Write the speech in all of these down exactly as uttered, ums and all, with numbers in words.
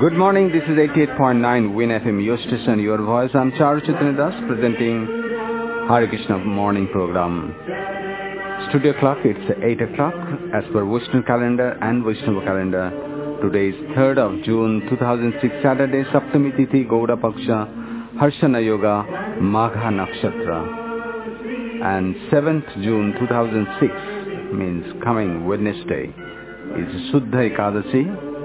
Good morning, this is eighty-eight point nine Win F M, your station, your voice. I'm Charu Chaitanya Das presenting Hare Krishna morning program. Studio clock, it's eight o'clock as per Western calendar and Vaishnava calendar. Today is third of June two thousand six, Saturday, Saptami Tithi, Gauda Paksha, Harshana Yoga, Magha Nakshatra. And seventh June two thousand six means coming Wednesday is Suddha Ekadasi,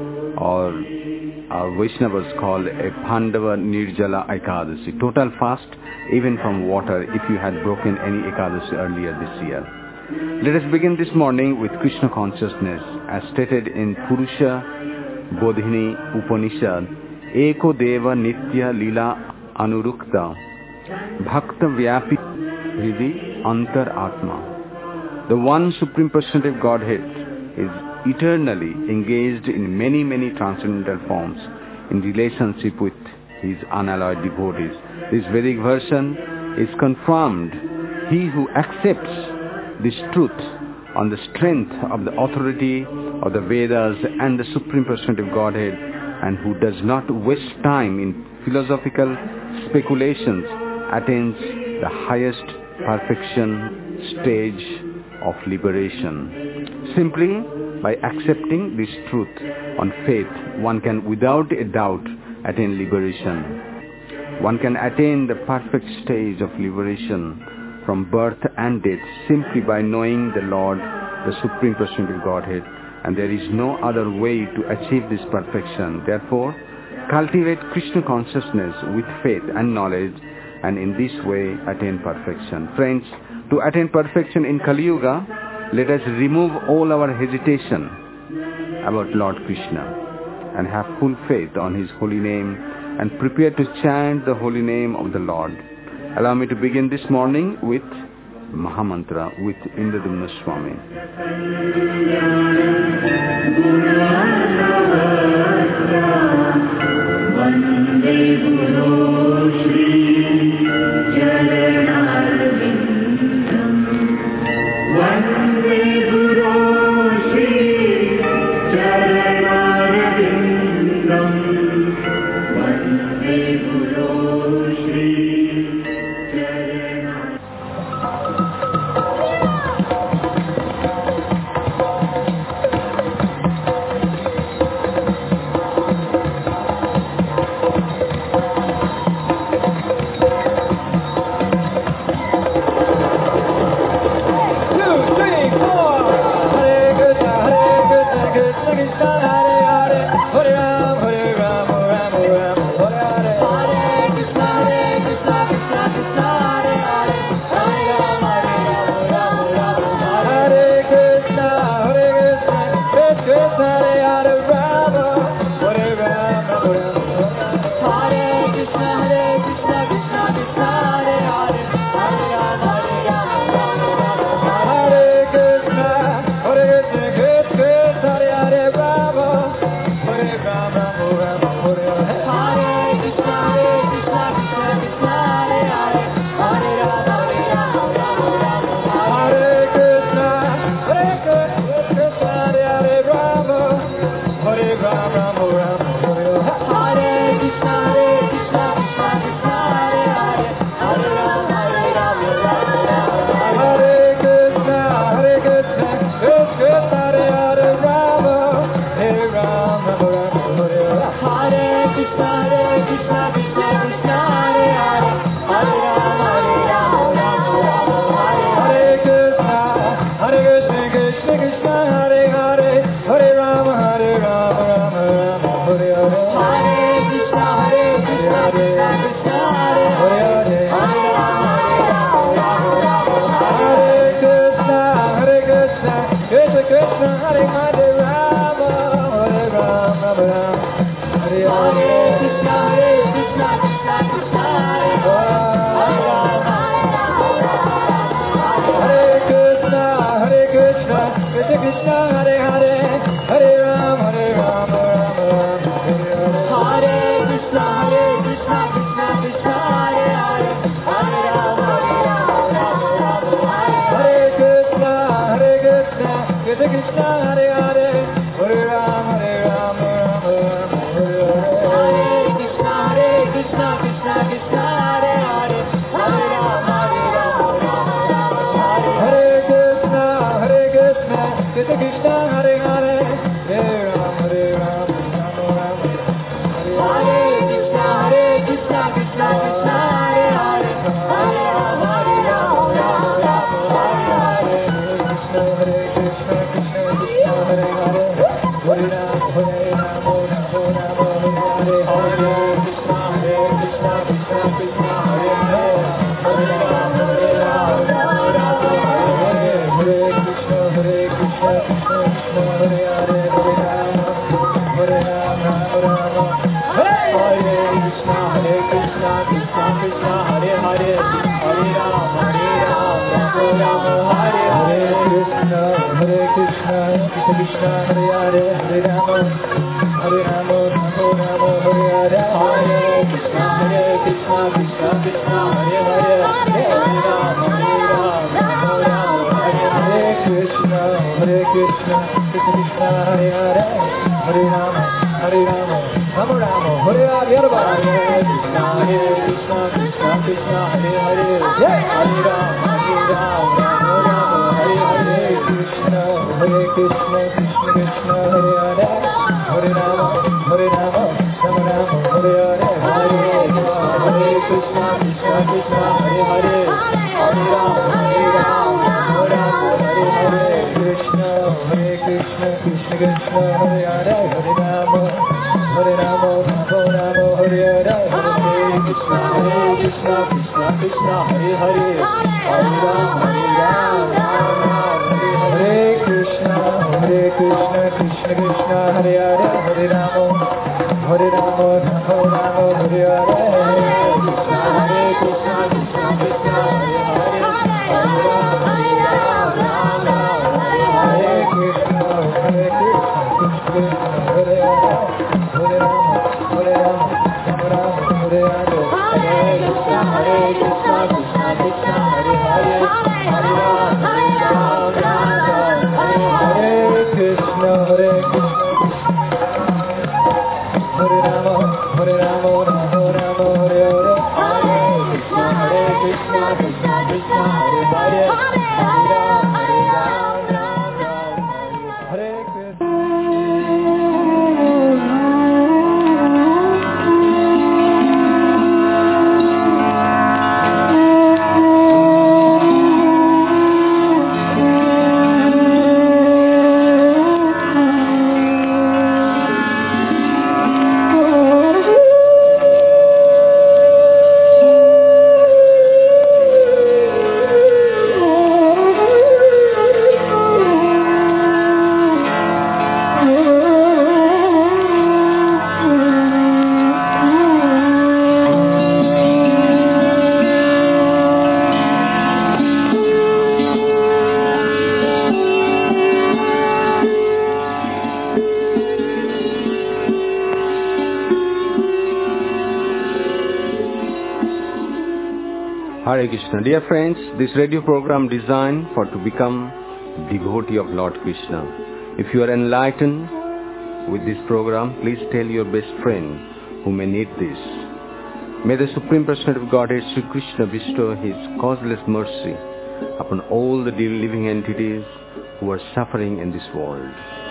or our Vaishnavas call a Pandava Nirjala Ekadasi. Total fast even from water if you had broken any Ekadasi earlier this year. Let us begin this morning with Krishna consciousness as stated in Purusha Bodhini Upanishad. Eko Deva Nitya Lila Anurukta Bhakta Vyapi Hridi Antar Atma. The one Supreme Personality of Godhead is eternally engaged in many, many transcendental forms in relationship with his unalloyed devotees. This Vedic version is confirmed. He who accepts this truth on the strength of the authority of the Vedas and the Supreme Personality of Godhead, and who does not waste time in philosophical speculations, attains the highest perfection stage of liberation. Simply by accepting this truth on faith, one can without a doubt attain liberation. One can attain the perfect stage of liberation from birth and death simply by knowing the Lord, the Supreme Personality of Godhead, and there is no other way to achieve this perfection. Therefore, cultivate Krishna consciousness with faith and knowledge, and in this way attain perfection. Friends, to attain perfection in Kali Yuga, let us remove all our hesitation about Lord Krishna and have full faith on his holy name and prepare to chant the holy name of the Lord. Allow me to begin this morning with Mahamantra with Indradumna Swami. Krishna, Hare Hare, Hare Ram, Hare Ram, Ram Ram, Hare Hare. Krishna Krishna Hare Hare Hare Ram Hare Ram Ram Ram Hare Krishna Hare Krishna Krishna Krishna Hare Hare Hare Ram Hare Ram Ram Ram Hare Hare Krishna Hare Krishna Krishna Krishna Hare Hare Hare Ram Hare Ram Ram Ram Hare Hare Krishna Hare Krishna Krishna Krishna Hare Hare Hare Ram Hare Ram Ram Ram Hare Hare Hare Krishna Hare Krishna Krishna Krishna Hare Hare Hare Ram Hare Ram Ram Ram Hare Hare Krishna Hare Krishna Krishna Krishna Hare Hare Hare Ram Hare Ram Ram Ram Hare Hare Krishna Hare Krishna Krishna Krishna Hare Hare Hare Ram Hare Ram Ram Ram Hare Hare Hare Krishna Hare Krishna Krishna Krishna Hare Hare Hare Ram Hare Ram Ram Ram Hare Hare Krishna Hare Krishna Krishna Krishna Hare Hare Hare Ram Hare Ram Ram Ram Hare Hare Hare Krishna Hare Krishna Krishna Krishna Hare Hare Hare Ram Hare Ram Ram Ram Hare Hare Krishna Hare Krishna Krishna Krishna Hare Hare Hare Ram Hare Ram Ram Ram Hare Hare Hare Hare Krishna Krishna Krishna Hare Hare Hare Ram Hare Ram Ram Ram Hare Hare Krishna Hare Krishna Krishna Krishna Hare Hare Hare Ram Hare Ram Ram Ram Hare Hare Hare Krishna Hare Krishna Krishna Krishna Hare Hare Hare Ram Hare Ram Ram Ram Hare Hare Krishna Hare Krishna Krishna Krishna Hare Hare Hare Ram Hare Ram Ram Ram Hare Hare Krishna Hare Krishna Krishna Krishna Hare Hare Hare Ram Hare Ram Ram Ram Hare Hare Krishna Hare Krishna Krishna Krishna Hare Hare Hare Ram Hare Ram Ram Ram Hare Hare Hare Krishna Hare Krishna Krishna Krishna Hare Hare Hare Ram Hare Ram Ram Ram Hare Hare Krishna Hare Krishna Hare Rama Hare Rama Rama Rama Hare Hare Hare Krishna Hare Krishna Krishna Krishna Hare Hare Hare Ram Hare Ram Ram Ram Hare Krishna. Hare Krishna. Dear friends, this radio program designed for to become devotee of Lord Krishna. If you are enlightened with this program, please tell your best friend who may need this. May the Supreme Personality of Godhead, Sri Krishna, bestow His causeless mercy upon all the living entities who are suffering in this world.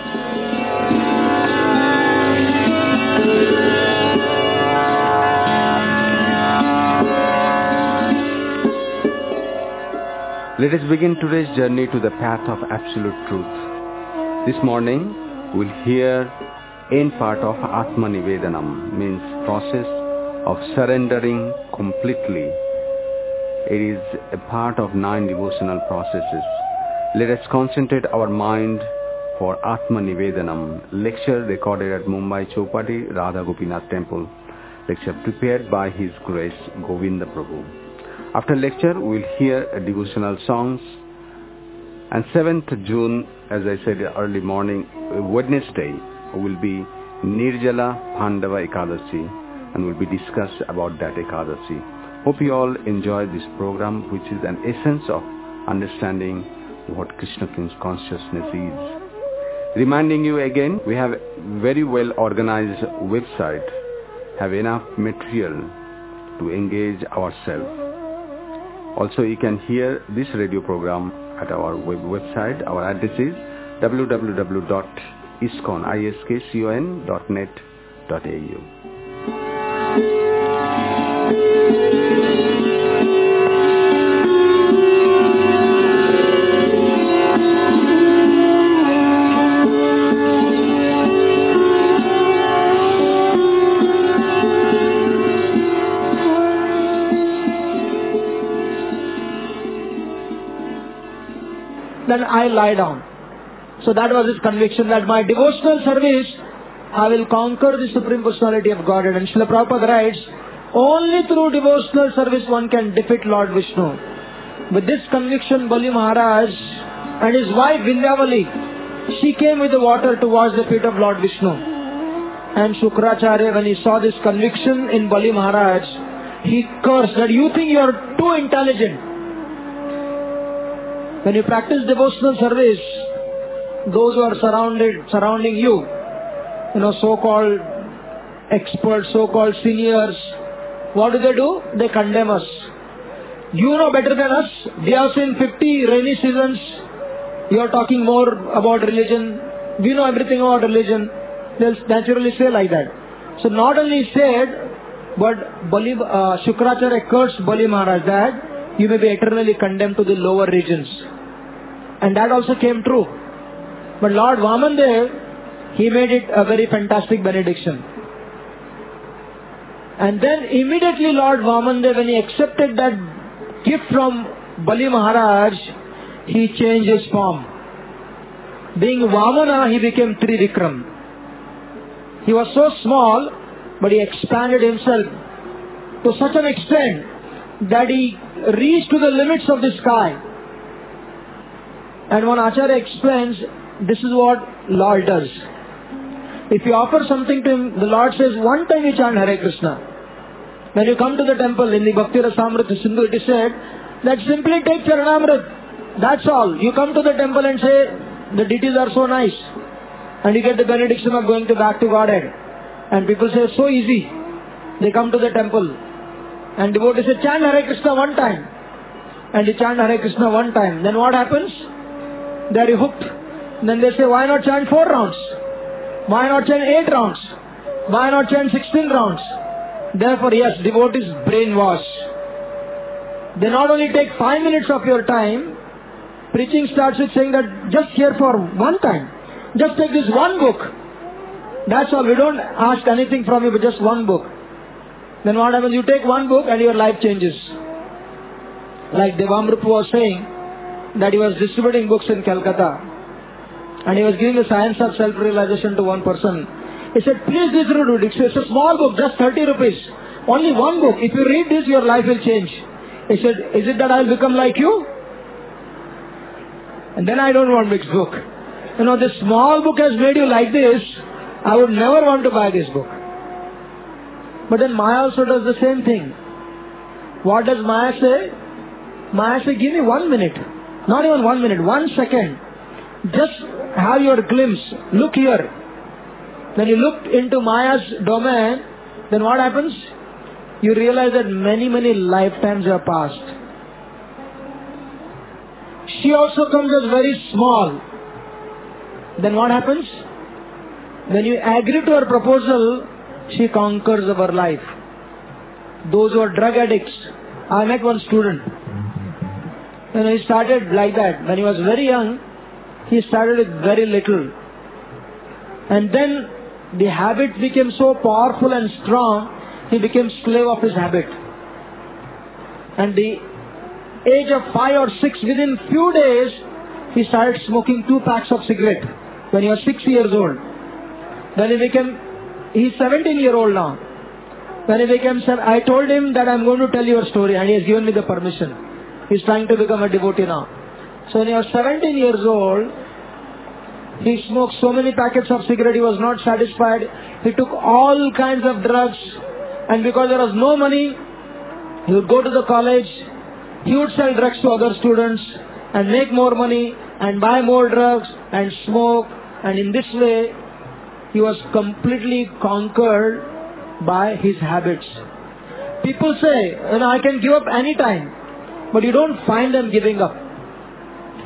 Let us begin today's journey to the path of absolute truth. This morning, we'll hear end part of Atma Nivedanam, means process of surrendering completely. It is a part of nine devotional processes. Let us concentrate our mind for Atma Nivedanam, lecture recorded at Mumbai Chowpatty Radha Gopinath Temple, lecture prepared by His Grace Govinda Prabhu. After lecture, we will hear a devotional songs. And seventh June, as I said early morning, Wednesday, will be Nirjala Pandava Ekadasi, and will be discussed about that Ekadasi. Hope you all enjoy this program, which is an essence of understanding what Krishna consciousness is. Reminding you again, we have very well organized website, have enough material to engage ourselves. Also, you can hear this radio program at our web website. Our address is w w w dot iskon dot net dot a u. Then I lie down. So that was his conviction, that my devotional service, I will conquer the Supreme Personality of Godhead. And Srila Prabhupada writes, only through devotional service one can defeat Lord Vishnu. With this conviction, Bali Maharaj and his wife Vindhyavali, she came with the water to wash the feet of Lord Vishnu. And Shukracharya, when he saw this conviction in Bali Maharaj, he cursed that you think you are too intelligent. When you practice devotional service, those who are surrounded, surrounding you, you know, so-called experts, so-called seniors, what do they do? They condemn us. You know better than us. We have seen fifty rainy seasons. You are talking more about religion. We know everything about religion. They'll naturally say like that. So not only said, but Bali, uh, Shukracharya cursed Bali Maharaj that you may be eternally condemned to the lower regions. And that also came true. But Lord Vamandev, he made it a very fantastic benediction. And then immediately Lord Vamandev, when he accepted that gift from Bali Maharaj, he changed his form. Being Vamana, he became Trivikram. He was so small, but he expanded himself to such an extent that he reached to the limits of the sky. And one Acharya explains, this is what Lord does. If you offer something to him, the Lord says, one time you chant Hare Krishna. When you come to the temple in the Bhakti Rasamrita Sindhu, it is said that simply take Charanamrit. That's all. You come to the temple and say, the deities are so nice. And you get the benediction of going to back to Godhead. And people say, so easy. They come to the temple. And devotees say, chant Hare Krishna one time. And you chant Hare Krishna one time. Then what happens? They are hooked. Then they say, why not chant four rounds? Why not chant eight rounds? Why not chant sixteen rounds? Therefore, yes, devotees brainwash. They not only take five minutes of your time, preaching starts with saying that just hear for one time. Just take this one book. That's all. We don't ask anything from you, but just one book. Then what happens? You take one book and your life changes. Like Devamrupa was saying, that he was distributing books in Calcutta. And he was giving the science of self-realization to one person. He said, please distribute it. It's a small book, just thirty rupees. Only one book. If you read this, your life will change. He said, is it that I will become like you? And then I don't want mixed book. You know, this small book has made you like this. I would never want to buy this book. But then Maya also does the same thing. What does Maya say? Maya says, give me one minute. Not even one minute, one second. Just have your glimpse. Look here. When you look into Maya's domain, then what happens? You realize that many, many lifetimes have passed. She also comes as very small. Then what happens? When you agree to her proposal, she conquers our life. Those who are drug addicts. I met one student. And he started like that. When he was very young, he started with very little. And then the habit became so powerful and strong, he became slave of his habit. And the age of five or six, within few days, he started smoking two packs of cigarette when he was six years old. When he became, he's seventeen year old now. When he became seven, I told him that I'm going to tell you a story, and he has given me the permission. He's trying to become a devotee now. So when he was seventeen years old, he smoked so many packets of cigarette, he was not satisfied. He took all kinds of drugs, and because there was no money, he would go to the college, he would sell drugs to other students and make more money and buy more drugs and smoke, and in this way he was completely conquered by his habits. People say, you know, I can give up any time, but you don't find them giving up.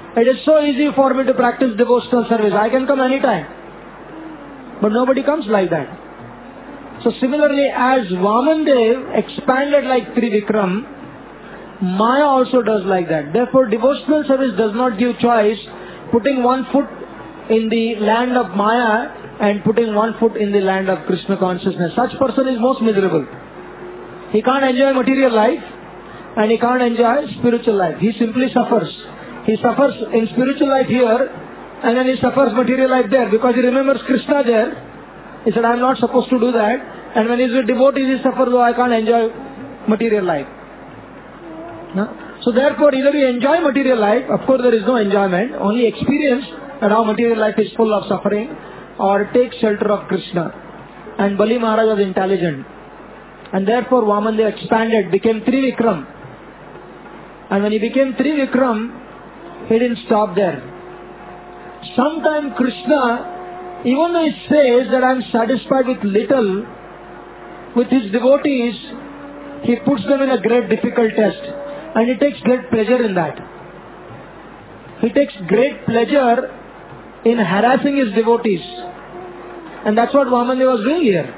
It is so easy for me to practice devotional service. I can come anytime. But nobody comes like that. So similarly, as Vamandev expanded like Trivikram, Maya also does like that. Therefore, devotional service does not give choice, putting one foot in the land of Maya and putting one foot in the land of Krishna consciousness. Such person is most miserable. He can't enjoy material life and he can't enjoy spiritual life. He simply suffers. He suffers in spiritual life here and then he suffers material life there because he remembers Krishna there. He said, I am not supposed to do that. And when he is with devotees, he suffers, though I can't enjoy material life. No? So therefore, either you enjoy material life, of course there is no enjoyment, only experience that how material life is full of suffering, or take shelter of Krishna. And Bali Maharaj was intelligent. And therefore Vamandev expanded, became Trivikram. And when he became Trivikram, he didn't stop there. Sometime Krishna, even though he says that I am satisfied with little, with his devotees, he puts them in a great difficult test. And he takes great pleasure in that. He takes great pleasure in harassing his devotees. And that's what Vamandev was doing here.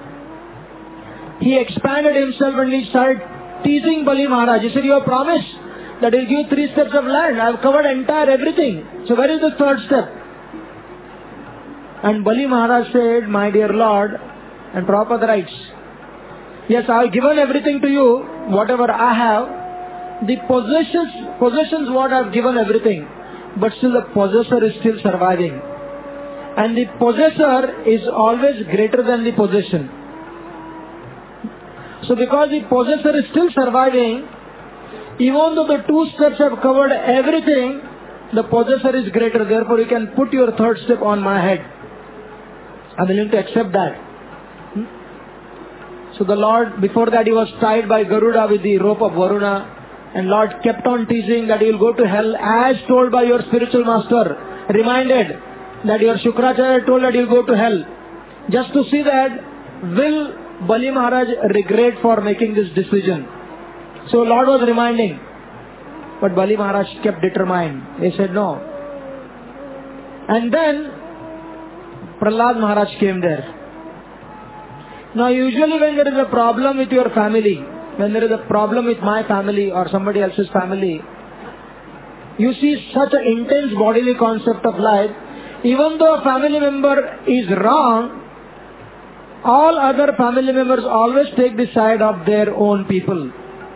He expanded himself and he started teasing Bali Maharaj. He said, you have promised that he will give three steps of land. I have covered entire everything. So where is the third step? And Bali Maharaj said, my dear Lord, and Prabhupada writes, yes, I have given everything to you, whatever I have. The possessions, possessions what I have given everything. But still the possessor is still surviving. And the possessor is always greater than the possession. So because the possessor is still surviving, even though the two steps have covered everything, the possessor is greater. Therefore you can put your third step on my head. I am willing to accept that. Hmm? So the Lord, before that he was tied by Garuda with the rope of Varuna. And Lord kept on teasing that you will go to hell as told by your spiritual master. Reminded that your Shukracharya told that you will go to hell. Just to see that, will Bali Maharaj regret for making this decision? So Lord was reminding. But Bali Maharaj kept determined. He said no. And then Prahlad Maharaj came there. Now usually when there is a problem with your family, when there is a problem with my family or somebody else's family, you see such an intense bodily concept of life. Even though a family member is wrong, all other family members always take the side of their own people.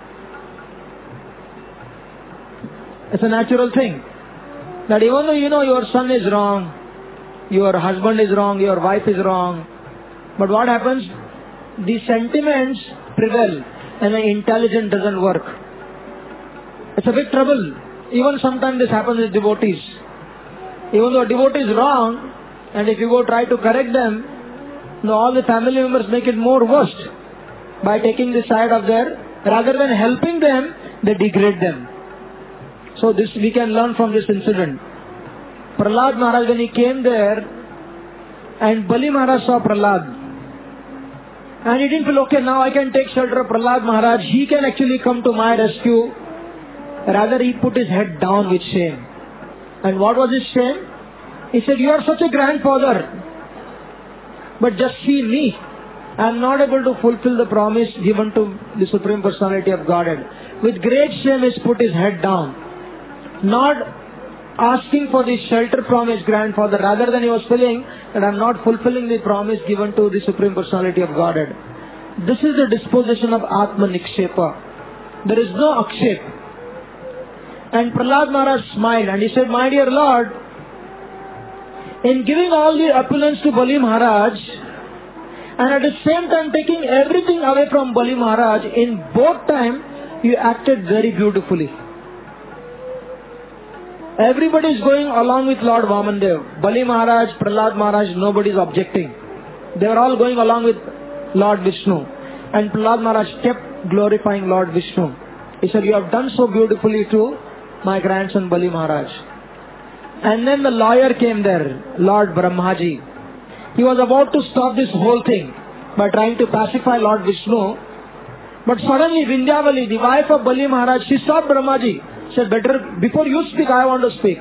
It's a natural thing. That even though you know your son is wrong, your husband is wrong, your wife is wrong, but what happens? The sentiments prevail. And the intelligence doesn't work. It's a big trouble. Even sometimes this happens with devotees. Even though a devotee is wrong, and if you go try to correct them, no, all the family members make it more worse by taking the side of their, rather than helping them, they degrade them. So this we can learn from this incident. Prahlad Maharaj, when he came there, and Bali Maharaj saw Prahlad, and he didn't feel, okay, now I can take shelter of Prahlad Maharaj. He can actually come to my rescue. Rather, he put his head down with shame. And what was his shame? He said, you are such a grandfather. But just see me. I am not able to fulfill the promise given to the Supreme Personality of Godhead. With great shame, he put his head down. Not asking for the shelter from his grandfather, rather than he was feeling that I am not fulfilling the promise given to the Supreme Personality of Godhead. This is the disposition of Atma Nikshepa. There is no Akshep. And Prahlad Maharaj smiled and he said, my dear Lord, in giving all the opulence to Bali Maharaj, and at the same time taking everything away from Bali Maharaj, in both times you acted very beautifully. Everybody is going along with Lord Vamandev. Bali Maharaj, Prahlad Maharaj, nobody is objecting. They were all going along with Lord Vishnu. And Prahlad Maharaj kept glorifying Lord Vishnu. He said, you have done so beautifully to my grandson Bali Maharaj. And then the lawyer came there, Lord Brahmaji. He was about to stop this whole thing by trying to pacify Lord Vishnu. But suddenly Vindhyavali, the wife of Bali Maharaj, she stopped Brahmaji. said, better, before you speak, I want to speak.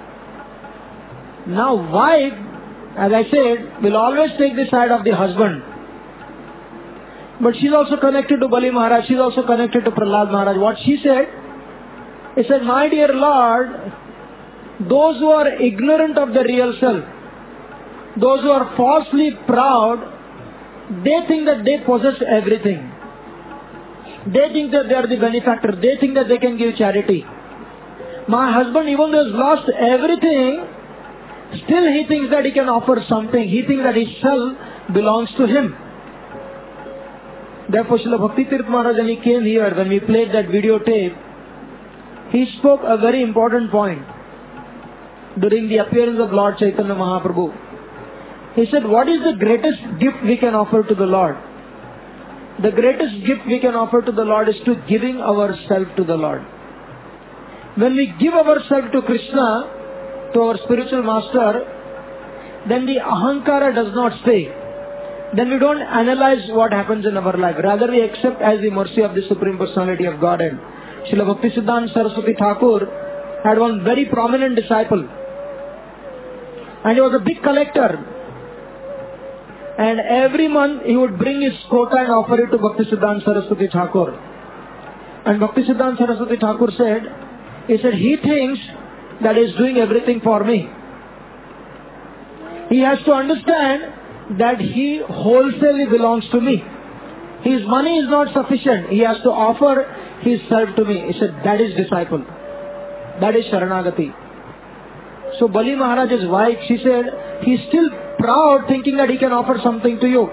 Now, wife, as I said, will always take the side of the husband. But she's also connected to Bali Maharaj. She's also connected to Prahlad Maharaj. What she said, he said, my dear Lord, those who are ignorant of the real self, those who are falsely proud, they think that they possess everything. They think that they are the benefactor. They think that they can give charity. My husband, even though he has lost everything, still he thinks that he can offer something. He thinks that his self belongs to him. Therefore, Srila Bhakti Tirtha Maharaj, when he came here, when we played that videotape, he spoke a very important point during the appearance of Lord Chaitanya Mahaprabhu. He said, what is the greatest gift we can offer to the Lord? The greatest gift we can offer to the Lord is to giving ourselves to the Lord. When we give ourselves to Krishna, to our spiritual master, then the ahankara does not stay. Then we don't analyze what happens in our life. Rather, we accept as the mercy of the Supreme Personality of Godhead. Srila Bhaktisiddhanta Saraswati Thakur had one very prominent disciple. And he was a big collector. And every month he would bring his quota and offer it to Bhaktisiddhanta Saraswati Thakur. And Bhaktisiddhanta Saraswati Thakur said, he said, he thinks that he is doing everything for me. He has to understand that he wholesale belongs to me. His money is not sufficient. He has to offer his self to me. He said, that is disciple. That is Sharanagati. So Bali Maharaj's wife, she said, he is still proud thinking that he can offer something to you.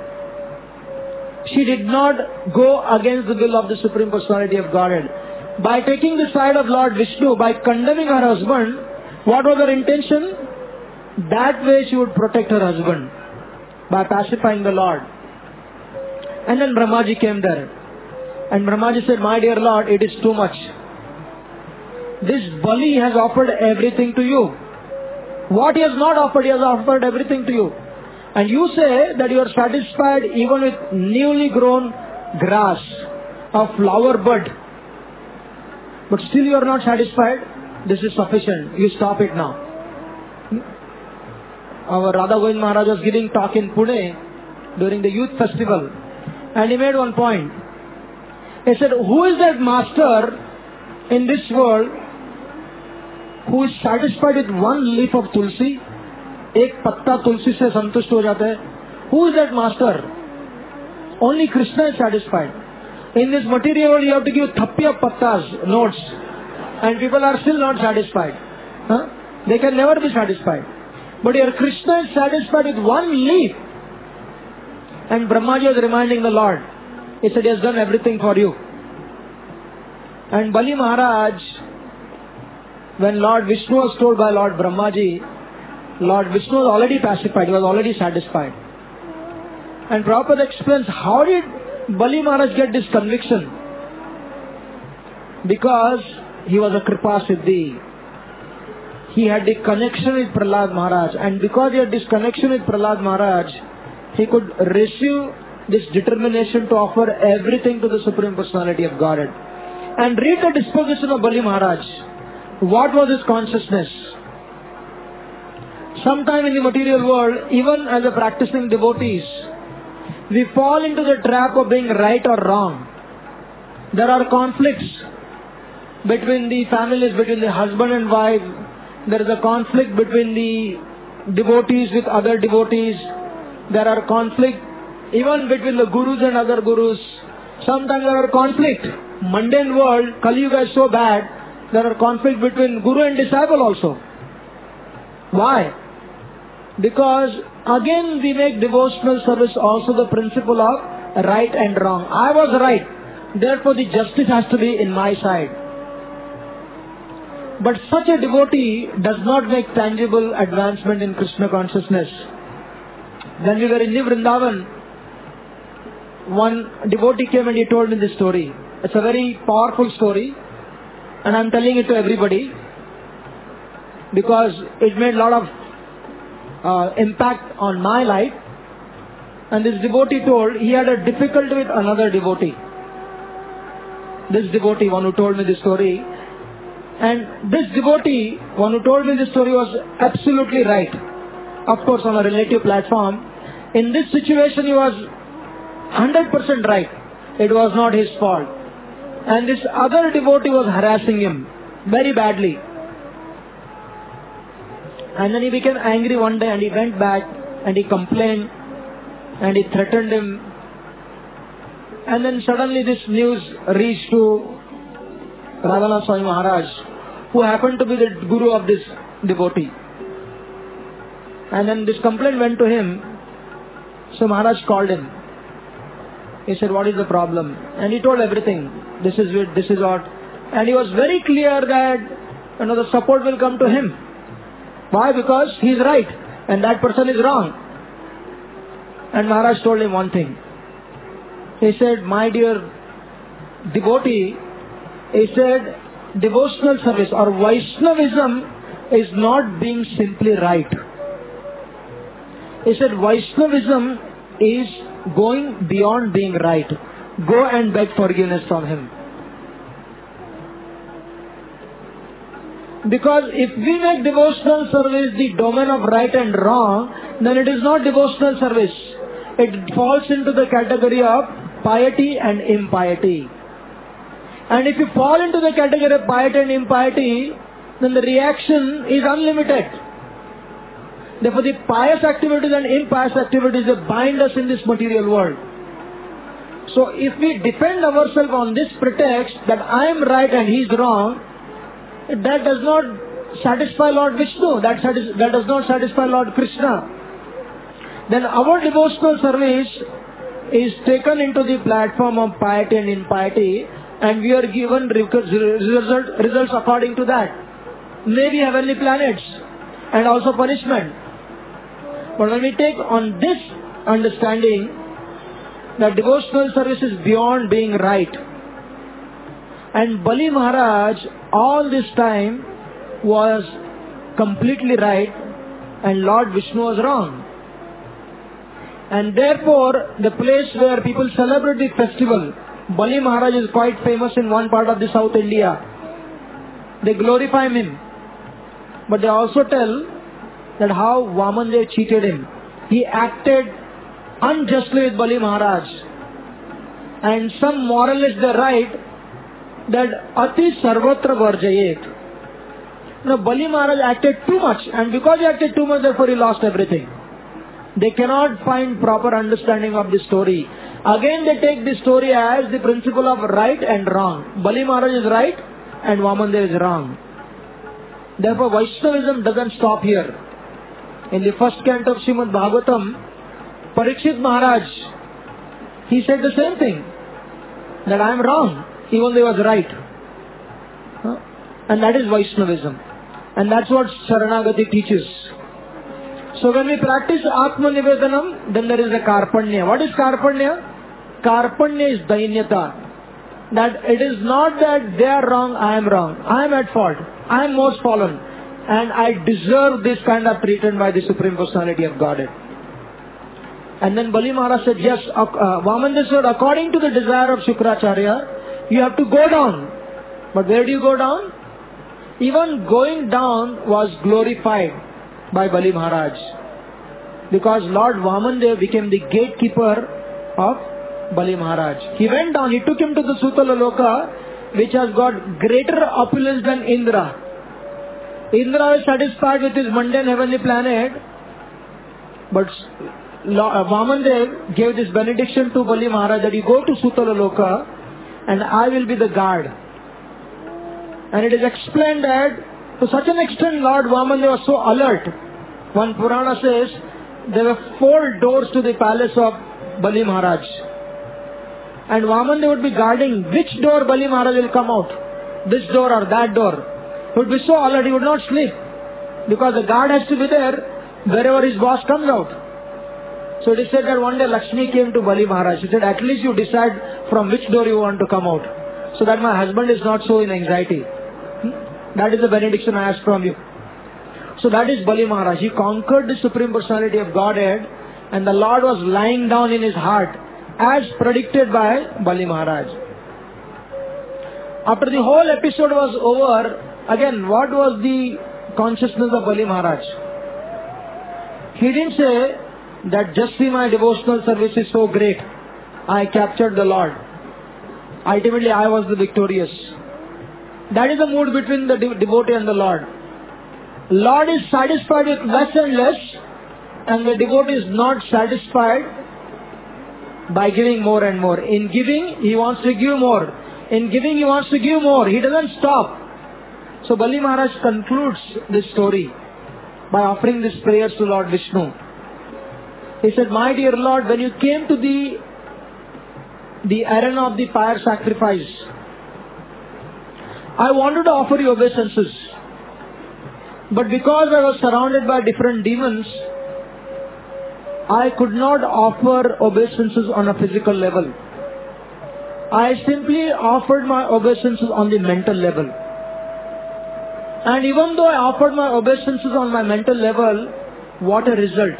She did not go against the will of the Supreme Personality of Godhead. By taking the side of Lord Vishnu, by condemning her husband, what was her intention? That way she would protect her husband, by pacifying the Lord. And then Brahmaji came there. And Brahmaji said, my dear Lord, it is too much. This Bali has offered everything to you. What he has not offered, he has offered everything to you. And you say that you are satisfied even with newly grown grass, a flower bud. But still you are not satisfied. This is sufficient. You stop it now. Our Radha Govind Maharaj was giving talk in Pune during the youth festival. And he made one point. He said, who is that master in this world who is satisfied with one leaf of tulsi? Ek patta tulsi se santusht ho jata hai. Who is that master? Only Krishna is satisfied. In this material world, you have to give thappi of pattas, notes. And people are still not satisfied. Huh? They can never be satisfied. But here Krishna is satisfied with one leaf. And Brahmaji was reminding the Lord. He said, he has done everything for you. And Bali Maharaj, when Lord Vishnu was told by Lord Brahmaji, Lord Vishnu was already pacified, he was already satisfied. And Prabhupada explains, how did Bali Maharaj get this conviction? Because he was a Kripa Siddhi. He had the connection with Prahlad Maharaj. And because he had this connection with Prahlad Maharaj, he could receive this determination to offer everything to the Supreme Personality of Godhead. And read the disposition of Bali Maharaj. What was his consciousness? Sometime in the material world, even as a practicing devotees, we fall into the trap of being right or wrong. There are conflicts between the families, between the husband and wife. There is a conflict between the devotees with other devotees. There are conflict even between the gurus and other gurus. Sometimes there are conflict. Mundane world, Kali Yuga is so bad, there are conflict between guru and disciple also. Why? Because again we make devotional service also the principle of right and wrong. I was right, therefore the justice has to be in my side. But such a devotee does not make tangible advancement in Krishna consciousness. When we were in New Vrindavan, one devotee came and he told me this story. It's a very powerful story and I'm telling it to everybody because it made a lot of uh, impact on my life. And this devotee told he had a difficulty with another devotee. This devotee, one who told me this story, And this devotee, one who told me this story, was absolutely right. Of course, on a relative platform. In this situation, he was one hundred percent right. It was not his fault. And this other devotee was harassing him very badly. And then he became angry one day and he went back and he complained and he threatened him. And then suddenly this news reached to Radhanath Swami Maharaj, who happened to be the guru of this devotee. And then this complaint went to him. So Maharaj called him. He said, what is the problem? And he told everything. This is it, this is what. And he was very clear that, you know, the support will come to him. Why? Because he is right and that person is wrong. And Maharaj told him one thing. He said, my dear devotee, he said, devotional service or Vaishnavism is not being simply right. He said, Vaishnavism is going beyond being right. Go and beg forgiveness from him. Because if we make devotional service the domain of right and wrong, then it is not devotional service. It falls into the category of piety and impiety. And if you fall into the category of piety and impiety, then the reaction is unlimited. Therefore, the pious activities and impious activities, they bind us in this material world. So, if we defend ourselves on this pretext that I am right and he is wrong, that does not satisfy Lord Vishnu, that, satis- that does not satisfy Lord Krishna. Then our devotional service is taken into the platform of piety and impiety, and we are given result, results according to that. Maybe heavenly planets and also punishment. But when we take on this understanding that devotional service is beyond being right, and Bali Maharaj all this time was completely right and Lord Vishnu was wrong. And therefore, the place where people celebrate the festival, Bali Maharaj is quite famous in one part of the South India. They glorify him. But they also tell that how Vamandev cheated him. He acted unjustly with Bali Maharaj. And some moralists, they write that Ati Sarvatra Varjayet. Now, Bali Maharaj acted too much, and because he acted too much, therefore he lost everything. They cannot find proper understanding of the story. Again, they take the story as the principle of right and wrong. Bali Maharaj is right and Vamandev is wrong. Therefore, Vaishnavism doesn't stop here. In the first canto of Srimad Bhagavatam, Parikshit Maharaj, he said the same thing, that I am wrong, even though he was right. Huh? And that is Vaishnavism. And that's what Sharanagati teaches. So when we practice Atma Nivedanam, then there is a Karpanya. What is Karpanya? Karpanya is Dainyata. That it is not that they are wrong, I am wrong. I am at fault. I am most fallen. And I deserve this kind of treatment by the Supreme Personality of Godhead. And then Bali Maharaj said, yes, uh, Vamandev said, according to the desire of Shukracharya, you have to go down. But where do you go down? Even going down was glorified by Bali Maharaj. Because Lord Vamandev became the gatekeeper of Bali Maharaj. He went down, he took him to the Sutala Loka, which has got greater opulence than Indra. Indra is satisfied with his mundane heavenly planet, but Vamandev gave this benediction to Bali Maharaj that you go to Sutala Loka and I will be the guard. And it is explained that to such an extent Lord Vamandev was so alert. One Purana says there were four doors to the palace of Bali Maharaj. And Vamandev would be guarding which door Bali Maharaj will come out. This door or that door. He would be so alert, he would not sleep. Because the guard has to be there wherever his boss comes out. So it is said that one day Lakshmi came to Bali Maharaj. She said, at least you decide from which door you want to come out, so that my husband is not so in anxiety. Hmm? That is the benediction I ask from you. So that is Bali Maharaj. He conquered the Supreme Personality of Godhead, and the Lord was lying down in his heart as predicted by Bali Maharaj. After the whole episode was over, Again, what was the consciousness of Bali Maharaj? He didn't say that just see my devotional service is so great, I captured the Lord. Ultimately, I was the victorious. That is the mood between the de- devotee and the Lord. Lord is satisfied with less and less, and the devotee is not satisfied by giving more and more. In giving, he wants to give more. In giving, he wants to give more. He doesn't stop. So Bali Maharaj concludes this story by offering these prayers to Lord Vishnu. He said, my dear Lord, when you came to the, the arena of the fire sacrifice, I wanted to offer you obeisances. But because I was surrounded by different demons, I could not offer obeisances on a physical level. I simply offered my obeisances on the mental level. And even though I offered my obeisances on my mental level, what a result.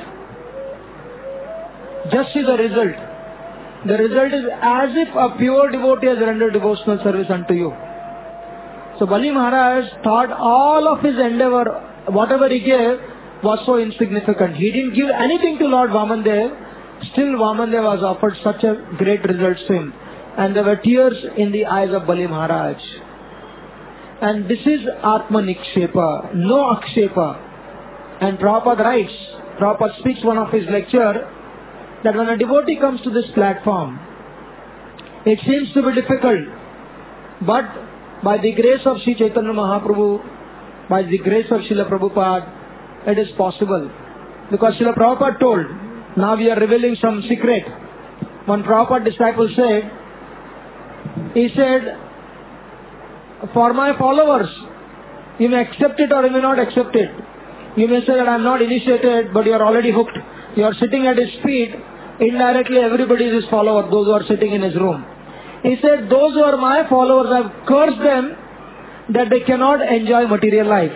Just see the result. The result is as if a pure devotee has rendered devotional service unto you. So Bali Maharaj thought all of his endeavor, whatever he gave, was so insignificant. He didn't give anything to Lord Vamandev. Still Vamandev was offered such a great result to him. And there were tears in the eyes of Bali Maharaj. And this is Atma Nikshepa, no Akshepa. And Prabhupada writes, Prabhupada speaks one of his lecture, that when a devotee comes to this platform, it seems to be difficult. But by the grace of Sri Chaitanya Mahaprabhu, by the grace of Srila Prabhupada, it is possible. Because Srila Prabhupada told, now we are revealing some secret. One Prabhupada disciple said, he said, for my followers, you may accept it or you may not accept it. You may say that I am not initiated, but you are already hooked. You are sitting at his feet. Indirectly, everybody is his follower, those who are sitting in his room. He said, those who are my followers, I have cursed them that they cannot enjoy material life.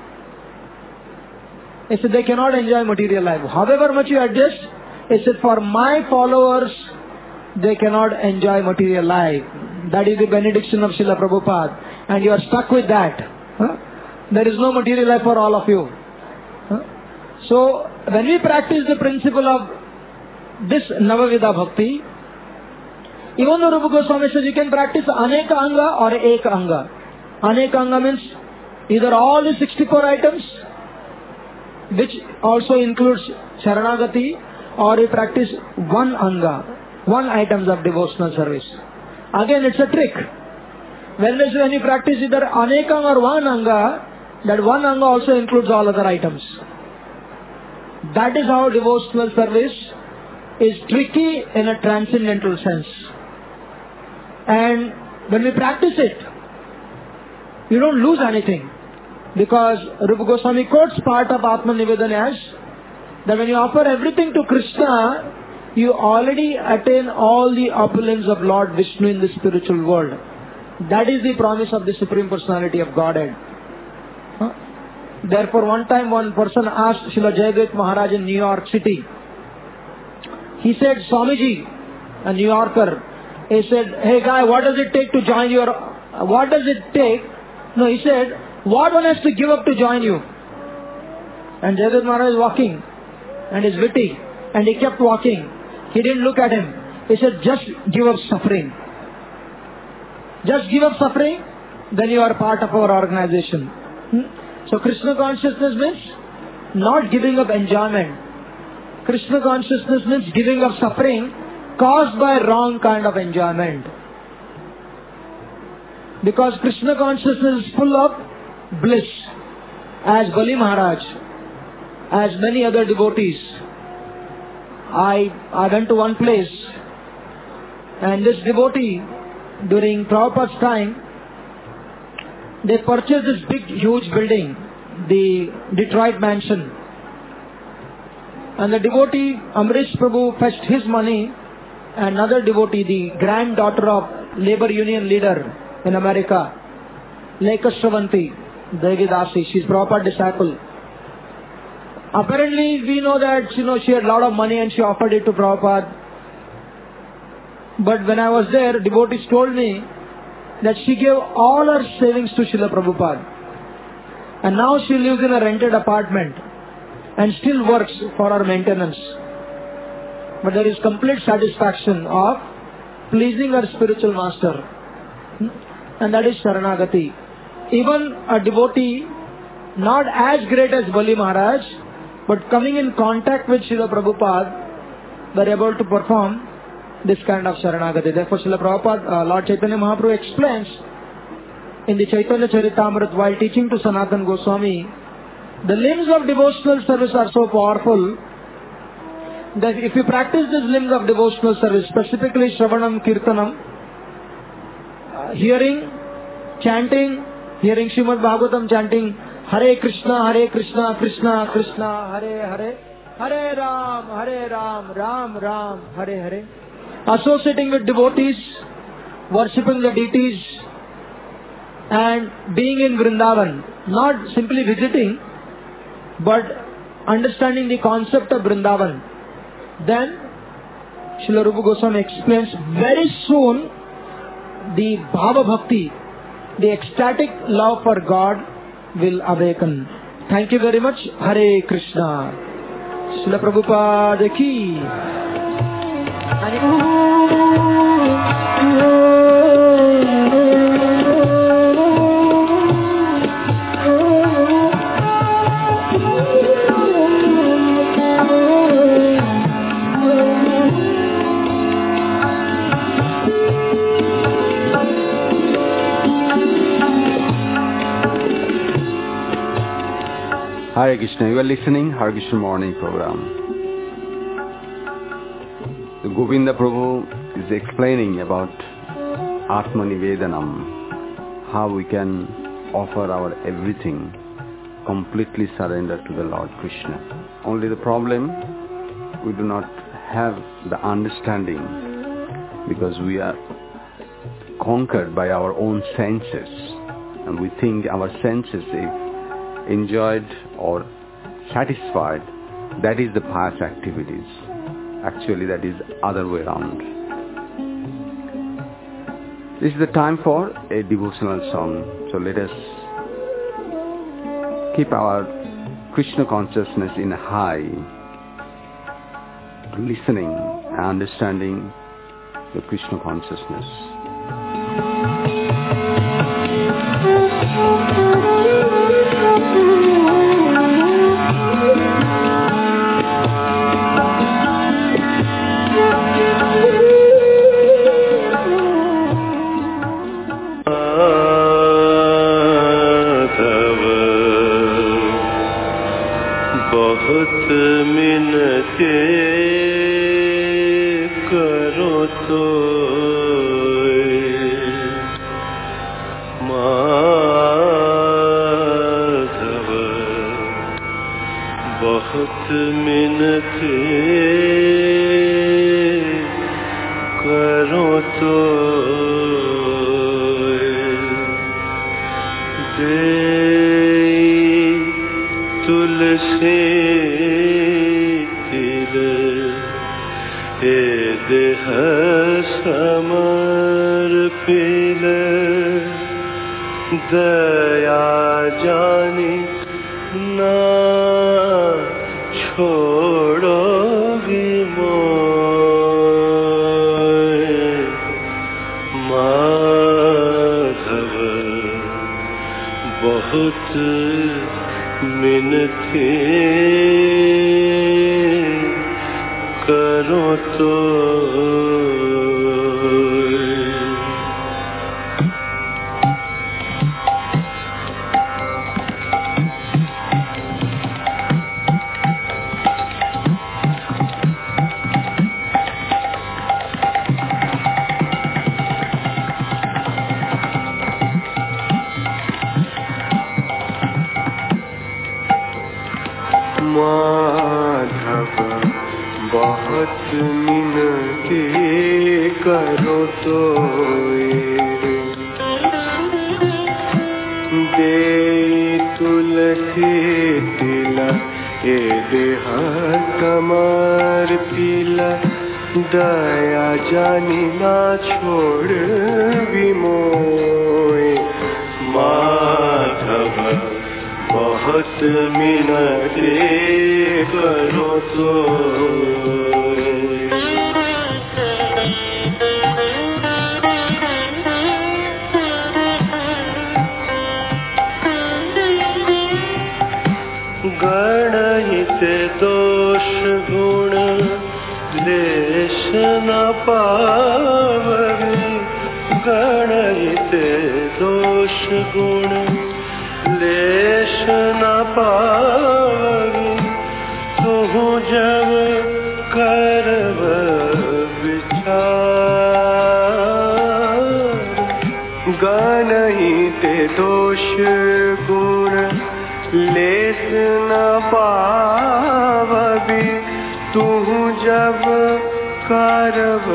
He said, they cannot enjoy material life. However much you adjust, he said, for my followers, they cannot enjoy material life. That is the benediction of Srila Prabhupada. And you are stuck with that. Huh? There is no material life for all of you. Huh? So, when we practice the principle of this Navavida Bhakti, even though Rupa Goswami says you can practice Aneka Anga or Ek Anga. Aneka Anga means either all the sixty-four items, which also includes Sharanagati, or you practice one Anga, one items of devotional service. Again, it's a trick. When when you practice either Aneka or one Anga, that one Anga also includes all other items. That is how devotional service is tricky in a transcendental sense. And when we practice it, you don't lose anything. Because Rupa Goswami quotes part of Atma Nivedana as that when you offer everything to Krishna, you already attain all the opulence of Lord Vishnu in the spiritual world. That is the promise of the Supreme Personality of Godhead. Huh? Therefore, one time one person asked Srila Jayadvaita Maharaj in New York City. He said, Swamiji, a New Yorker, he said, hey guy, what does it take to join your, what does it take? No, he said, what one has to give up to join you? And Jayadvaita Maharaj is walking and is witty, and he kept walking. He didn't look at him. He said, just give up suffering. Just give up suffering, then you are part of our organization. Hmm? So Krishna consciousness means not giving up enjoyment. Krishna consciousness means giving up suffering caused by wrong kind of enjoyment. Because Krishna consciousness is full of bliss. As Bali Maharaj, as many other devotees. I, I went to one place, and this devotee, during Prabhupada's time, they purchased this big, huge building, the Detroit Mansion. And the devotee, Amrish Prabhu, fetched his money, and another devotee, the granddaughter of labor union leader in America, Lekashravanti Devi Dasi, she's Prabhupada's disciple. Apparently, we know that, you know, she had a lot of money and she offered it to Prabhupada. But when I was there, devotees told me that she gave all her savings to Srila Prabhupada. And now she lives in a rented apartment and still works for her maintenance. But there is complete satisfaction of pleasing her spiritual master. And that is Sharanagati. Even a devotee, not as great as Bali Maharaj, but coming in contact with Srila Prabhupada, were able to perform this kind of Sharanagati. Therefore, Srila Prabhupada, uh, Lord Chaitanya Mahaprabhu explains in the Chaitanya Charitamrita while teaching to Sanatana Goswami, the limbs of devotional service are so powerful that if you practice these limbs of devotional service, specifically Shravanam, Kirtanam, uh, hearing, chanting, hearing Srimad Bhagavatam chanting, Hare Krishna, Hare Krishna, Krishna, Krishna, Hare Hare, Hare Ram, Hare Ram, Ram Ram, Hare Hare. Associating with devotees, worshipping the deities, and being in Vrindavan, not simply visiting, but understanding the concept of Vrindavan. Then, Srila Rupa Goswami explains, very soon, the Bhava Bhakti, the ecstatic love for God will awaken. Thank you very much. Hare Krishna. Srila Prabhupada ki. Hare Krishna, you are listening Hare Krishna morning program. The Govinda Prabhu is explaining about Atma Nivedanam, how we can offer our everything, completely surrender to the Lord Krishna. Only the problem, we do not have the understanding because we are conquered by our own senses, and we think our senses, if enjoyed or satisfied, that is the past activities. Actually, that is other way around. This is the time for a devotional song. So let us keep our Krishna consciousness in high, listening and understanding the Krishna consciousness. बहुत मिनटे करो तो गणहित दोष गुण लेश न पावगी गणहित दोष गुण लेश न पावगी तुहु जब करब विचार गणहित दोष गुण लेस न पावगी तुहु जब करब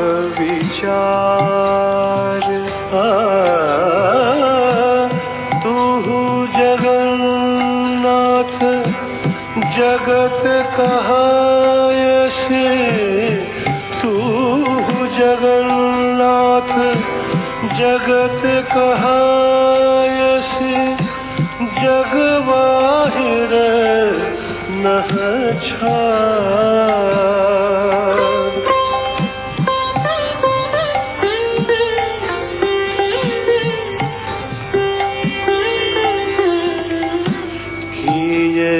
विचार तुहु जगन्नाथ जगत कहायसे तुहु जगन्नाथ जगत कहायसे जग बाहिर नह छार किए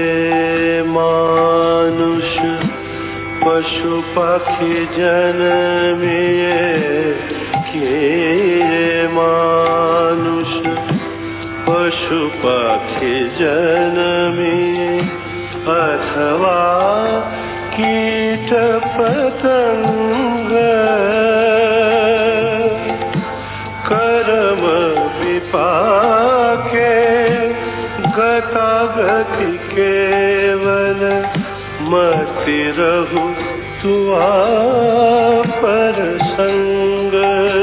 मानुष पशु पक्षी जन्मिए किए मानुष पशु पक्षी जन्मिए अथवा कीट पतंग कर्म विपाके गतागति केवल मति रहु तुआ पर संग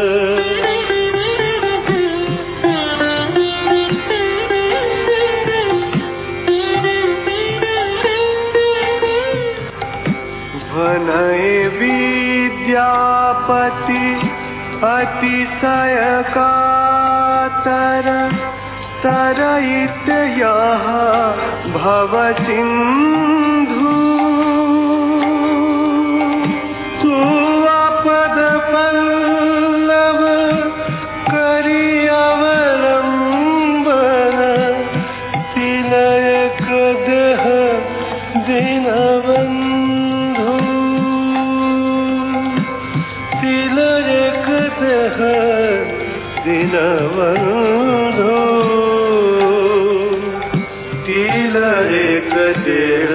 बनय विद्यापति अतिशय कातर तरहित यहाँ भव सिंधु तू पद पल्लव करि अवलंबन तिलक देह दीनबंधु तिलक देह दीनबंधु तिलक देह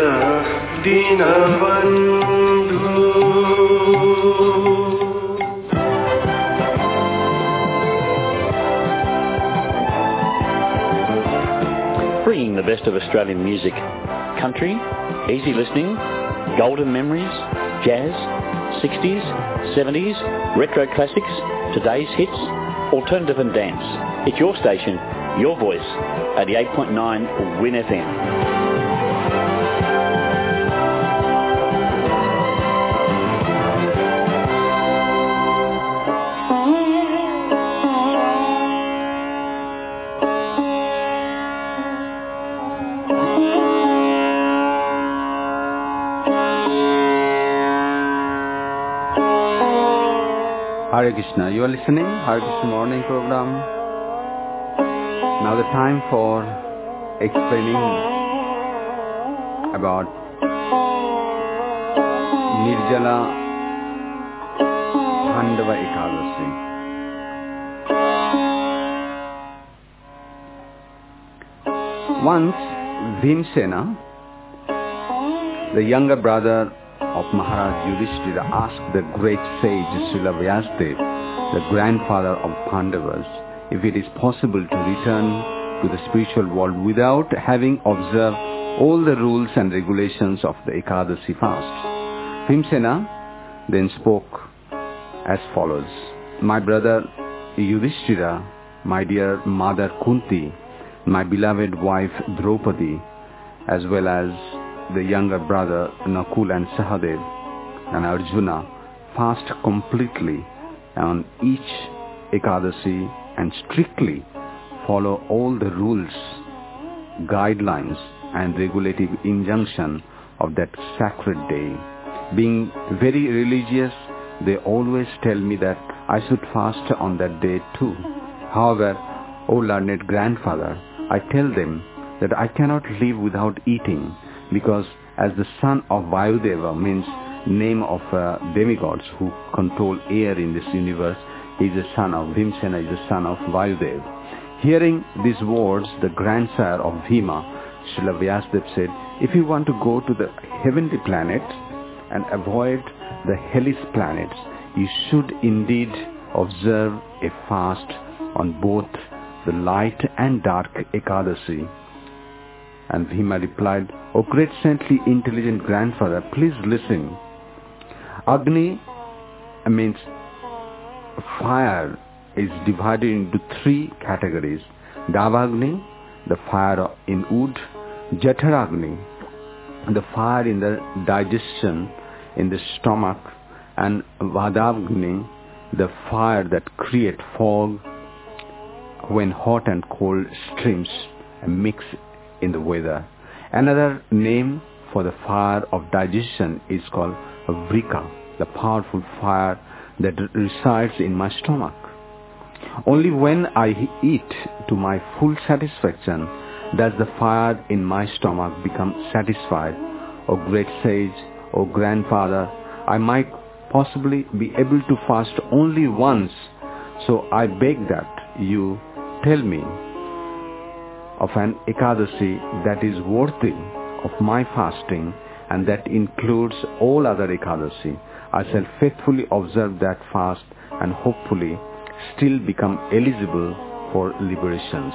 Deenbandhu Bringing the best of Australian music, country, easy listening, golden memories, jazz, sixties, seventies, retro classics, today's hits, alternative and dance. It's your station, your voice, eighty-eight point nine Win F M. Hare Krishna, you are listening Hare Krishna morning program. Now the time for explaining about Nirjala Pandava Ekadasi. Once Bhimsena, the younger brother of Maharaj Yudhishthira, asked the great sage Srila Vyasdev, the grandfather of Pandavas, if it is possible to return to the spiritual world without having observed all the rules and regulations of the Ekadasi fast. Bhimsena then spoke as follows: My brother Yudhishthira, my dear mother Kunti, my beloved wife Draupadi, as well as the younger brother Nakul and Sahadev and Arjuna fast completely on each Ekadasi and strictly follow all the rules guidelines and regulative injunction of that sacred day. Being very religious, they always tell me that I should fast on that day too. However, O learned grandfather, I tell them that I cannot live without eating, because as the son of Vayudeva means name of uh, demigods who control air in this universe, he is the son of Bhimsena, is the son of Vayudeva. Hearing these words, the grandsire of Bhima, Srila Vyasadeva said, if you want to go to the heavenly planets and avoid the hellish planets, you should indeed observe a fast on both the light and dark Ekadasi. And Bhima replied, O great saintly intelligent grandfather, please listen. Agni means fire is divided into three categories. Davagni, the fire in wood; Jataragni, the fire in the digestion, in the stomach; and Vadavagni, the fire that creates fog when hot and cold streams mix in the weather. Another name for the fire of digestion is called Vrika, the powerful fire that resides in my stomach. Only when I eat to my full satisfaction does the fire in my stomach become satisfied. O great sage, O grandfather, I might possibly be able to fast only once, so I beg that you tell me of an Ekadasi that is worthy of my fasting and that includes all other Ekadasi. I shall faithfully observe that fast and hopefully still become eligible for liberations.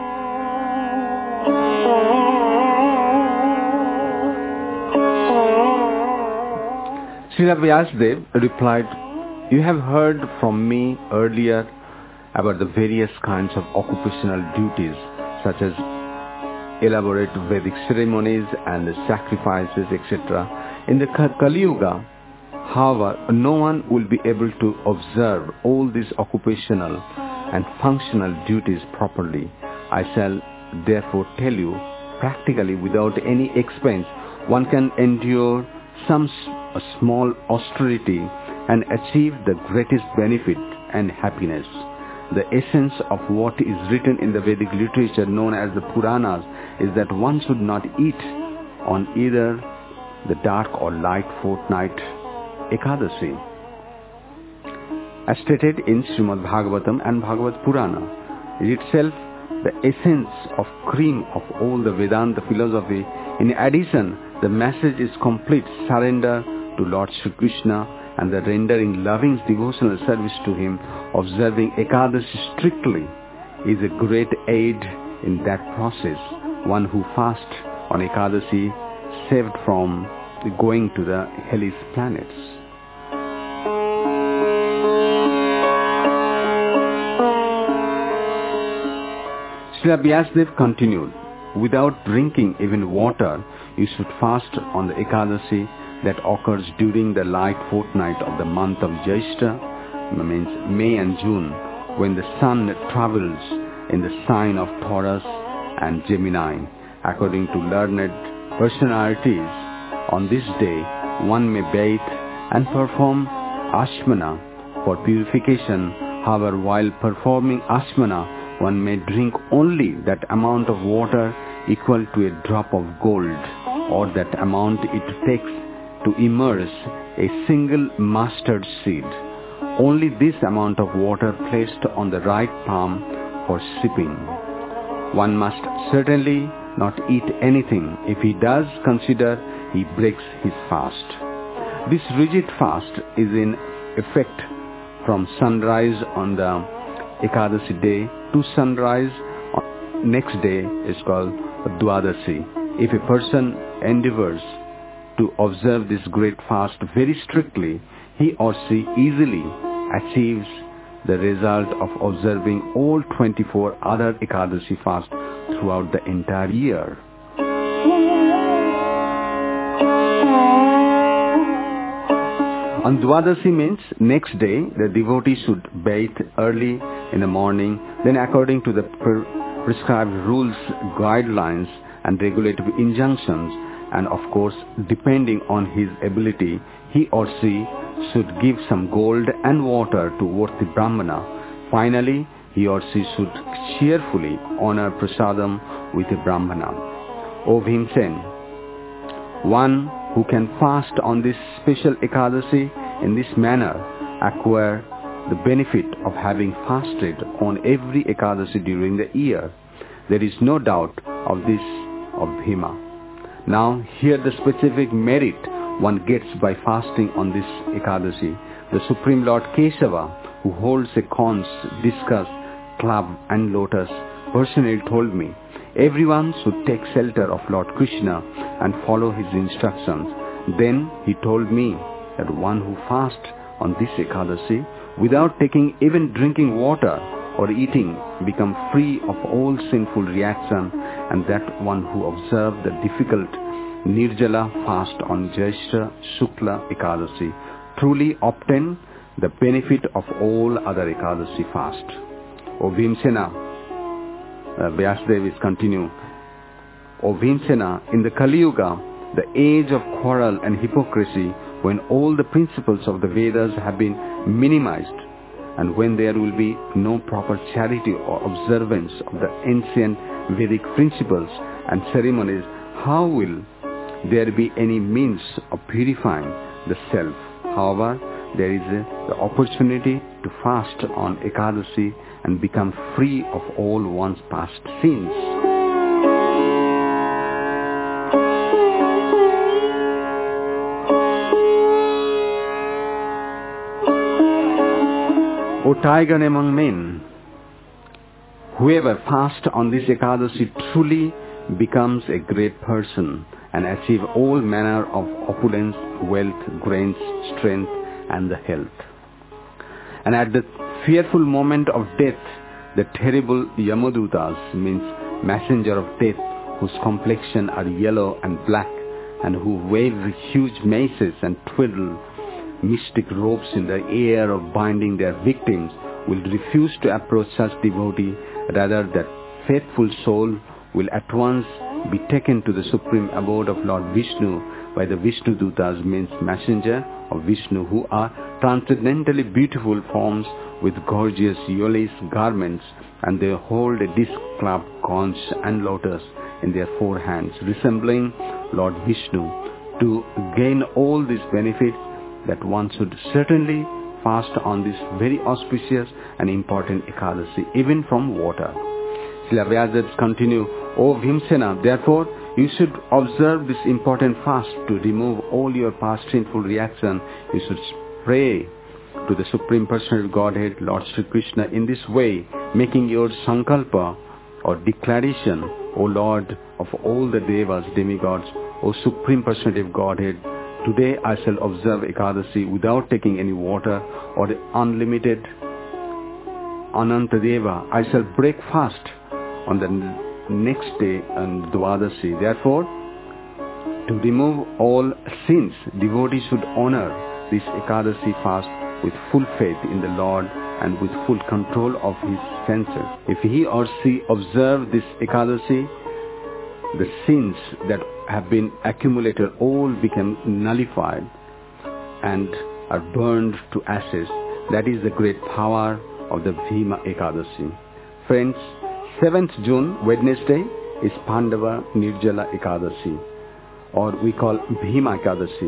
Srila Vyasadeva replied, you have heard from me earlier about the various kinds of occupational duties, such as elaborate Vedic ceremonies and the sacrifices, et cetera. In the Kali Yuga, however, no one will be able to observe all these occupational and functional duties properly. I shall therefore tell you, practically without any expense, one can endure some s- small austerity and achieve the greatest benefit and happiness. The essence of what is written in the Vedic literature known as the Puranas is that one should not eat on either the dark or light fortnight Ekadasi. As stated in Srimad Bhagavatam and Bhagavad Purana, is itself the essence of cream of all the Vedanta philosophy. In addition, the message is complete surrender to Lord Sri Krishna and the rendering loving devotional service to him. Observing Ekadasi strictly is a great aid in that process. One who fasts on Ekadasi saved from going to the hellish planets. Srila Vyasadeva continued, without drinking even water, you should fast on the Ekadasi that occurs during the light fortnight of the month of Jyeshta, means May and June, when the sun travels in the sign of Taurus and Gemini. According to learned personalities, on this day one may bathe and perform Ashmana for purification. However, while performing Ashmana, one may drink only that amount of water equal to a drop of gold, or that amount it takes to immerse a single mustard seed. Only this amount of water placed on the right palm for sipping. One must certainly not eat anything. If he does, consider he breaks his fast. This rigid fast is in effect from sunrise on the Ekadasi day to sunrise on next day is called Dwadasi. If a person endeavors to observe this great fast very strictly, he or she easily achieves the result of observing all twenty-four other Ekadasi fasts throughout the entire year. On Dwadasi means next day, the devotee should bathe early in the morning. Then according to the per- prescribed rules, guidelines, and regulative injunctions, and of course, depending on his ability, he or she should give some gold and water to worthy Brahmana. Finally, he or she should cheerfully honor prasadam with a Brahmana. O Bhimsen, one who can fast on this special Ekadasi in this manner acquire the benefit of having fasted on every Ekadasi during the year. There is no doubt of this of Bhima. Now, here the specific merit one gets by fasting on this Ekadasi. The Supreme Lord Kesava, who holds a conch, discus, club and lotus, personally told me, everyone should take shelter of Lord Krishna and follow his instructions. Then he told me that one who fasts on this Ekadasi without taking even drinking water or eating become free of all sinful reaction, and that one who observed the difficult Nirjala fast on Jyeshtha Shukla Ekadasi truly obtain the benefit of all other Ekadasi fast. O Bhimsena, uh, Vyasdev is continue. O Bhimsena, in the Kali Yuga, the age of quarrel and hypocrisy, when all the principles of the Vedas have been minimized, and when there will be no proper charity or observance of the ancient Vedic principles and ceremonies, how will there be any means of purifying the self? However, there is a, the opportunity to fast on Ekadasi and become free of all one's past sins. O tiger among men, whoever fasts on this Ekadasi truly becomes a great person and achieve all manner of opulence, wealth, grains, strength, and the health. And at the fearful moment of death, the terrible Yamadutas, means messenger of death, whose complexion are yellow and black, and who wave huge maces and twiddle mystic ropes in the air of binding their victims, will refuse to approach such devotee. Rather, that faithful soul will at once be taken to the supreme abode of Lord Vishnu by the Vishnu Dutas, means messenger of Vishnu, who are transcendently beautiful forms with gorgeous yolis garments, and they hold a disc club, conch and lotus in their four hands, resembling Lord Vishnu. To gain all these benefits, that one should certainly fast on this very auspicious and important Ekadasi, even from water. Srila Vyasdev continue, O Bhimsena, therefore you should observe this important fast to remove all your past sinful reaction. You should pray to the Supreme Personality of Godhead, Lord Sri Krishna, in this way, making your sankalpa or declaration, O Lord of all the devas, demigods, O Supreme Personality of Godhead, today I shall observe Ekadasi without taking any water or the unlimited Anantadeva. I shall break fast on the next day on Dwadasi. Therefore, to remove all sins, devotees should honor this Ekadasi fast with full faith in the Lord and with full control of his senses. If he or she observe this Ekadasi, the sins that have been accumulated all become nullified and are burned to ashes. That is the great power of the Bhima Ekadasi. Friends, seventh June, Wednesday, is Pandava Nirjala Ekadasi, or we call Bhima Ekadasi.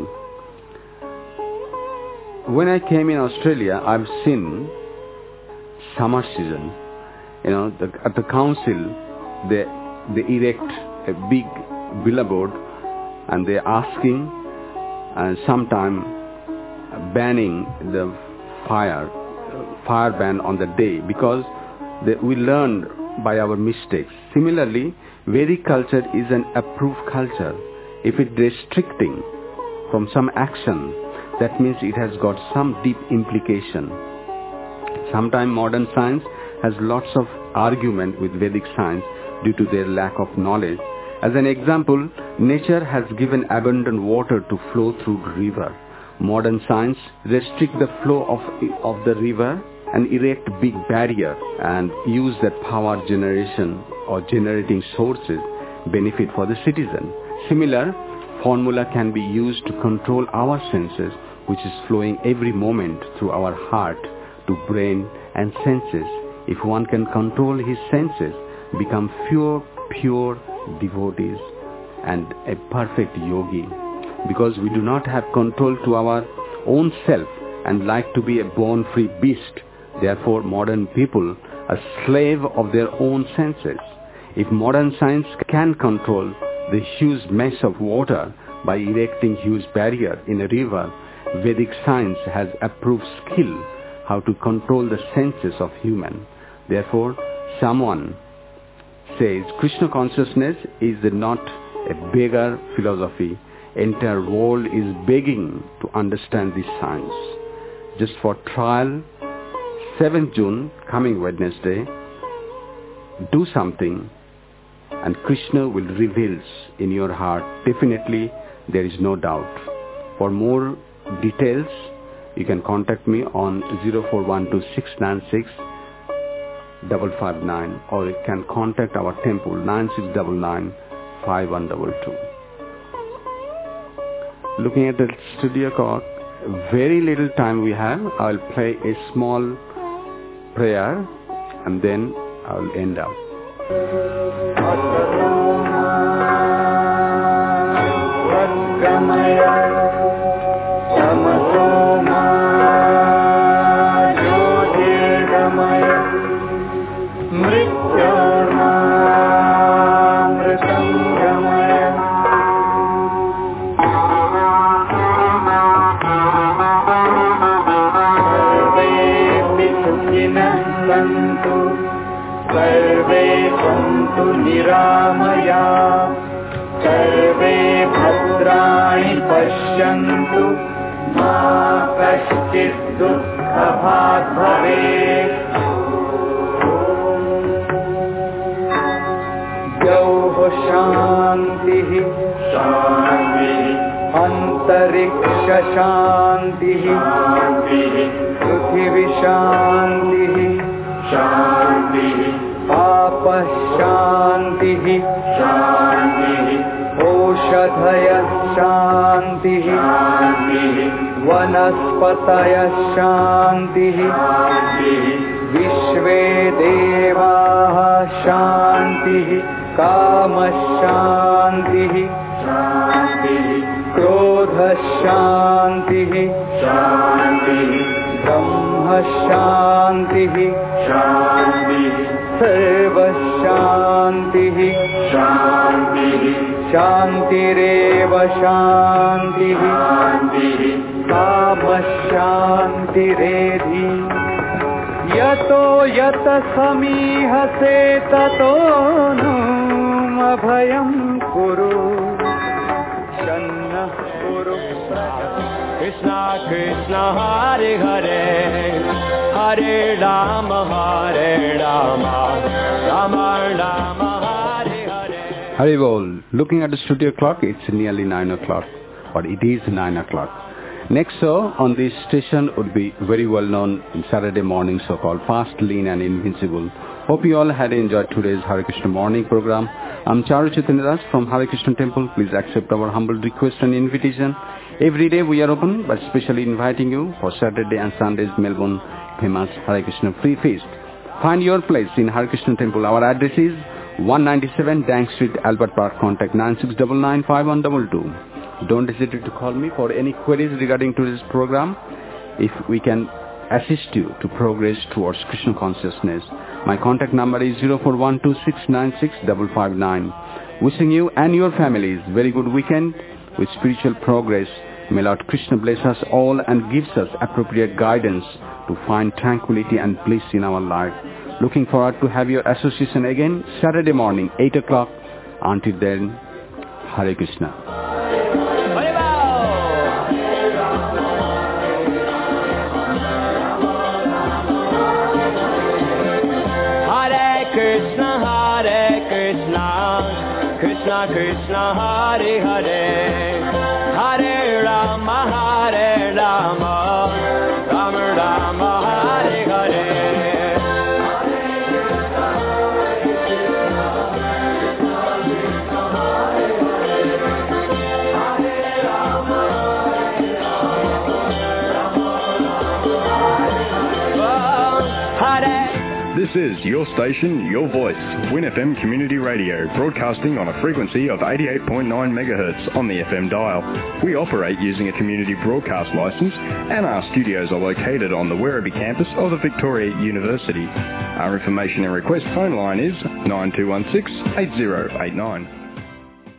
When I came in Australia, I've seen summer season. You know, the, at the council, they, they erect a big billboard and they're asking and sometime banning the fire, fire ban on the day, because they, we learned by our mistakes. Similarly, Vedic culture is an approved culture. If it restricting from some action, that means it has got some deep implication. Sometimes modern science has lots of argument with Vedic science due to their lack of knowledge. As an example, nature has given abundant water to flow through the river. Modern science restrict the flow of, of the river and erect big barrier and use that power generation or generating sources benefit for the citizen. Similar formula can be used to control our senses, which is flowing every moment through our heart to brain and senses. If one can control his senses, become pure, pure devotees and a perfect yogi. Because we do not have control to our own self and like to be a born-free beast, therefore modern people are slave of their own senses. If modern science can control the huge mess of water by erecting huge barrier in a river, Vedic science has approved skill how to control the senses of human. Therefore, someone says Krishna consciousness is not a beggar philosophy. Entire world is begging to understand this science. Just for trial, seventh June, coming Wednesday, do something and Krishna will reveal in your heart. Definitely, there is no doubt. For more details, you can contact me on zero four one two six nine six five five nine or you can contact our temple nine six nine nine five one two two. Looking at the studio clock, very little time we have. I'll play a small prayer and then I'll end up. निरामया सर्वे भद्राणि पश्यन्तु मा कश्चित् दुःखभाग् भवेत्। द्यौः शान्तिः शान्तिः अन्तरिक्ष शान्तिः पृथिवी शान्तिः शान्तिः आपः शान्तिः शान्तिः ओषधयः शान्तिः शान्तिः वनस्पतयः शान्तिः शान्तिः विश्वे देवाः शान्तिः कामः शान्तिः शान्तिः क्रोधः शान्तिः शान्तिः ब्रह्म शान्तिः शान्तिः सर्वशान्तिः शान्तिः शान्तिरेव शान्तिः शान्तिः कामशान्तिरेधि। यतो यत समीहसे ततो नो अभयं कुरु शन्नः कुरु प्रजा। कृष्णा कृष्णा हरे हरे हरे राम हरे Ram Ram Ram Hare Hare. Hari Bol. Looking at the studio clock, it's nearly nine o'clock, or it is nine o'clock. Next show on this station would be very well known in Saturday morning show called Fast, Lean and Invincible. Hope you all had enjoyed today's Hare Krishna morning program. I'm Charu Chaitanya Das from Hare Krishna Temple. Please accept our humble request and invitation. Every day we are open, but specially inviting you for Saturday and Sunday's Melbourne famous Hare Krishna free feast. Find your place in Hare Krishna Temple. Our address is one ninety-seven Dank Street, Albert Park. Contact nine six nine nine five one two two. Don't hesitate to call me for any queries regarding to this program. If we can assist you to progress towards Krishna consciousness, my contact number is zero four one two six nine six five five nine. Wishing you and your families very good weekend with spiritual progress. May Lord Krishna bless us all and gives us appropriate guidance to find tranquility and bliss in our life. Looking forward to have your association again Saturday morning, eight o'clock. Until then, Hare Krishna. Hare Krishna, Hare Krishna, Krishna Krishna, Hare Hare, Hare Rama, Hare Rama, Rama Rama, Hare Hare. This is your station, your voice, Win F M Community Radio, broadcasting on a frequency of eighty-eight point nine megahertz on the F M dial. We operate using a community broadcast licence, and our studios are located on the Werribee campus of the Victoria University. Our information and request phone line is nine two one six, eight zero eight nine.